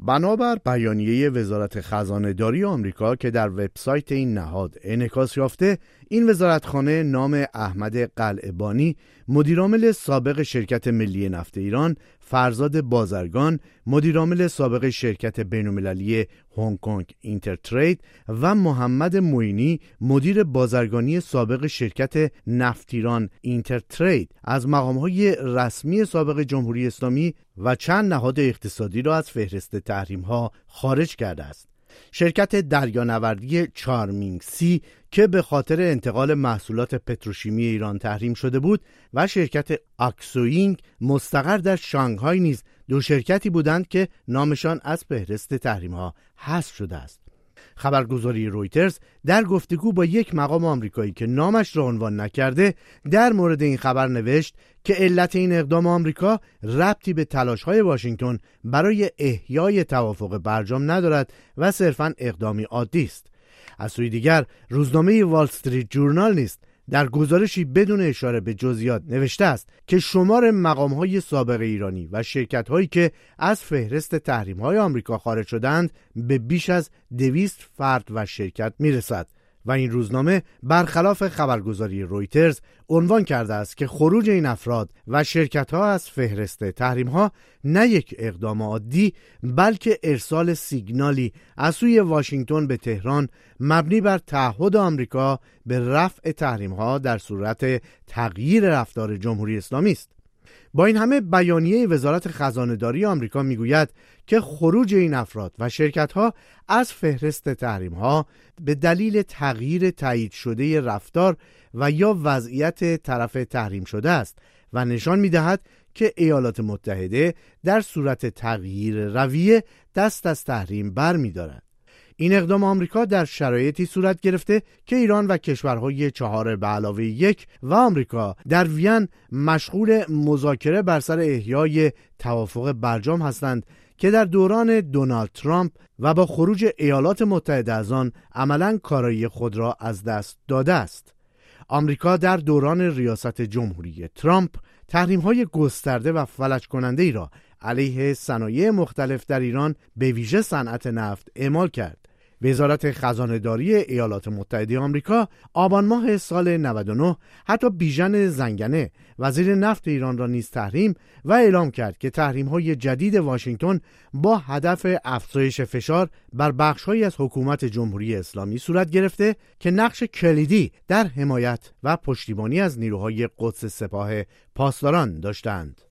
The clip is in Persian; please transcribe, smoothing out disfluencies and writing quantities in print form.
بنابر بیانیه وزارت خزانه‌داری آمریکا که در وبسایت این نهاد انعکاس یافته، این وزارتخانه نام احمد قلعه‌بانی، مدیرعامل سابق شرکت ملی نفت ایران، فرزاد بازرگان، مدیرعامل سابق شرکت بین‌المللی هنگ کنگ اینترترید و محمد معینی، مدیر بازرگانی سابق شرکت نفت ایران اینترترید، از مقام‌های رسمی سابق جمهوری اسلامی و چند نهاد اقتصادی را از فهرست تحریم‌ها خارج کرده است. شرکت دریانوردی چارمینگ سی که به خاطر انتقال محصولات پتروشیمی ایران تحریم شده بود و شرکت اکسوینگ مستقر در شانگهای نیز دو شرکتی بودند که نامشان از فهرست تحریم‌ها حذف شده است. خبرگزاری رویترز در گفتگو با یک مقام آمریکایی که نامش را عنوان نکرده در مورد این خبر نوشت که علت این اقدام آمریکا ربطی به تلاش‌های واشنگتن برای احیای توافق برجام ندارد و صرفاً اقدامی عادی است. از سوی دیگر روزنامه وال استریت جورنال نیز در گزارشی بدون اشاره به جزئیات نوشته است که شمار مقام‌های سابق ایرانی و شرکت‌هایی که از فهرست تحریم‌های آمریکا خارج شدند به بیش از 200 فرد و شرکت می‌رسد و این روزنامه برخلاف خبرگزاری رویترز عنوان کرده است که خروج این افراد و شرکت‌ها از فهرست تحریم‌ها نه یک اقدام عادی بلکه ارسال سیگنالی از سوی واشنگتن به تهران مبنی بر تعهد آمریکا به رفع تحریم‌ها در صورت تغییر رفتار جمهوری اسلامی است. با این همه بیانیه وزارت خزانه‌داری آمریکا میگوید که خروج این افراد و شرکت‌ها از فهرست تحریم‌ها به دلیل تغییر تایید شده رفتار و یا وضعیت طرف تحریم شده است و نشان می‌دهد که ایالات متحده در صورت تغییر رویه دست از تحریم برمی‌دارد. این اقدام آمریکا در شرایطی صورت گرفته که ایران و کشورهای 4+1 و آمریکا در وین مشغول مذاکره بر سر احیای توافق برجام هستند که در دوران دونالد ترامپ و با خروج ایالات متحده از آن عملاً کارایی خود را از دست داده است. آمریکا در دوران ریاست جمهوری ترامپ تحریم‌های گسترده و فلج کننده ای را علیه صنایع مختلف در ایران به ویژه صنعت نفت اعمال کرد. وزارت خزانه‌داری ایالات متحده آمریکا آبان ماه سال 99 حتی بیژن زنگنه وزیر نفت ایران را نیز تحریم و اعلام کرد که تحریم‌های جدید واشنگتن با هدف افزایش فشار بر بخش‌هایی از حکومت جمهوری اسلامی صورت گرفته که نقش کلیدی در حمایت و پشتیبانی از نیروهای قدس سپاه پاسداران داشتند.